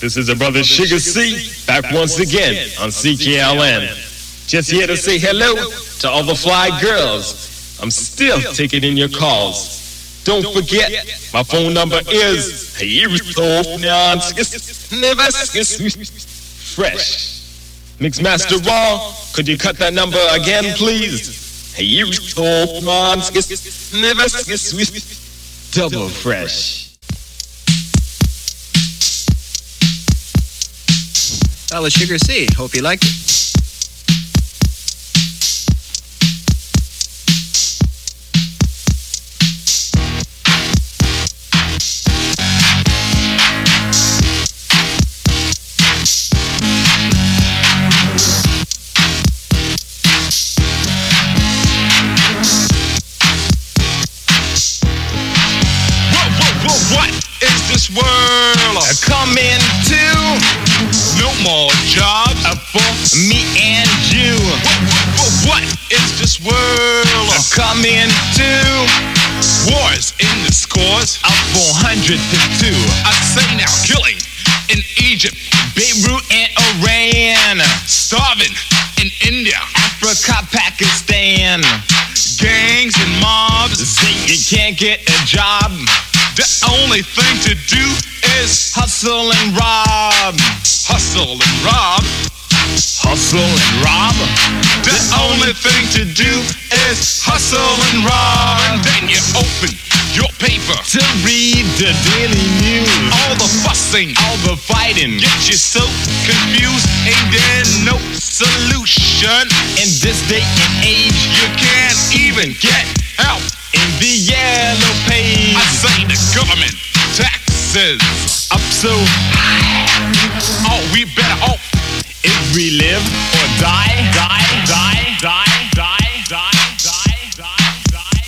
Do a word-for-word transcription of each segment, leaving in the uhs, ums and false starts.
This is a brother Sugar C, back once again on C K L N. Just here to say hello to all the fly girls. I'm still taking in your calls. Don't forget, my phone number is Fresh. Mixmaster Raw, could you cut that number again, please? Double Fresh. That was Sugar C. Hope you liked it. What is this world coming to? No more jobs for me and you. What is this world coming to? Wars in the scores of four hundred to two. I say now, killing in Egypt, Beirut and Iran, starving in India, Africa, Pakistan, gangs and mobs. Say you can't get a job. The only thing to do is hustle and rob. Hustle and rob. Hustle and rob. The only thing to do is hustle and rob. And then you open your paper to read the daily news. All the fussing, all the fighting, get you so confused. Ain't there no solution? In this day and age, you can't even get help in the yellow page. I say the government taxes up so high. Oh, we better hope if we live or die, die, die, die, die, die, die, die, die,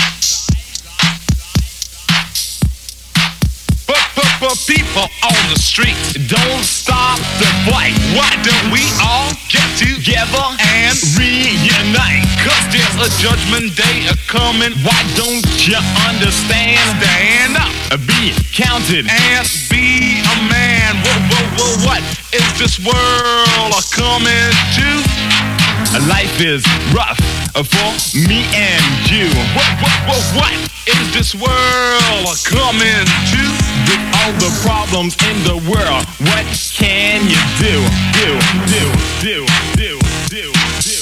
But, but, but people on the street don't stop the fight. Why don't we all get together and reunite? Cause there's a judgment day a coming. Why don't you understand? Stand up, be counted, and be a man. Whoa, whoa, whoa, what is this world a coming to? Life is rough for me and you. What, what, what, what is this world a coming to? With all the problems in the world, what can you do? Do, do, do, do, do, do.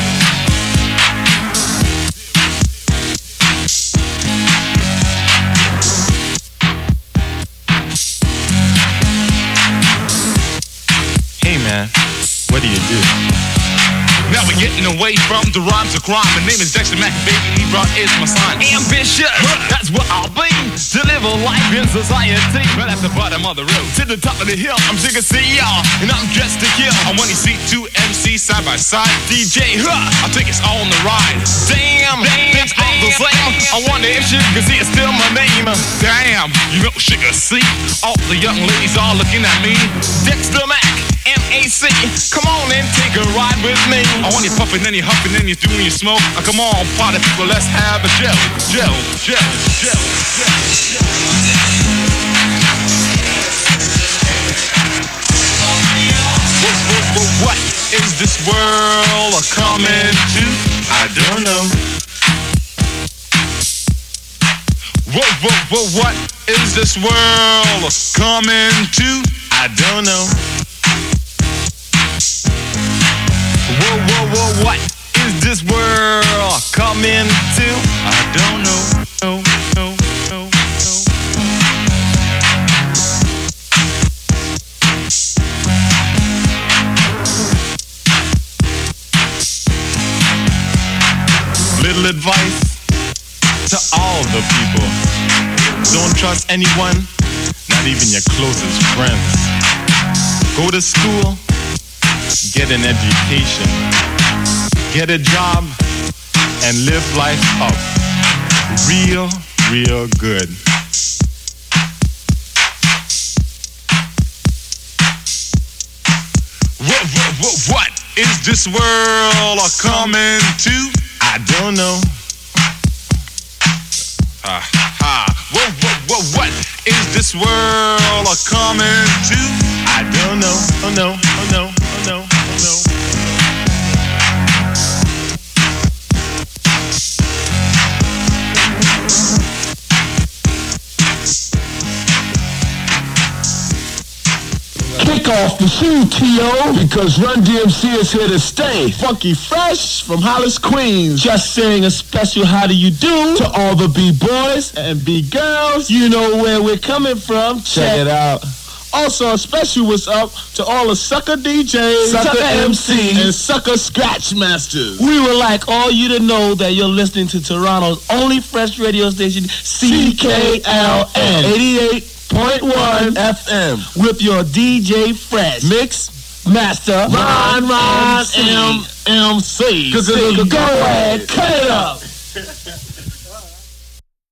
Hey man, what do you do? Now we're getting away from the rhymes of crime. My name is Dexter Mack, baby, he brought is my sign. Ambitious, that's what I'll be. To live a life in society. Right at the bottom of the road, to the top of the hill, I'm Sugar C, y'all, and I'm dressed to kill. I want to see two M Cs side by side. D J, huh, I think it's on the ride. Damn, damn, things all the same. I wonder if Sugar C is still my name. Damn, you know Sugar C. All the young ladies are looking at me. Dexter Mack, M A C, come on and take a ride with me. I want you puffing and you huffing and you doing your smoke. Uh, come on, party people, let's have a gel, gel, gel, gel, gel, gel. What, what, what, what is this world coming to? I don't know. What, what, what, what is this world coming to? I don't know. Whoa, whoa, whoa, what is this world coming to? I don't know, no, no, no, no. Little advice to all the people. Don't trust anyone, not even your closest friends. Go to school, get an education, get a job, and live life up real, real good. What, what, what, what is this world coming to? I don't know. Ha, ha. What, what, what, what is this world coming to? Take off the shoe, T O, because Run D M C is here to stay. Funky Fresh from Hollis, Queens. Just saying a special how do you do to all the B-boys and B-girls. You know where we're coming from. Check, Check it out. Also, a special what's up to all the sucker D Js, sucker, sucker M Cs, and sucker scratch masters. We would like all you to know that you're listening to Toronto's only fresh radio station, C K L N eighty-eight point one F M, with your D J Fresh, Mix Master, Ron Ron M M C. Go ahead, cut it up.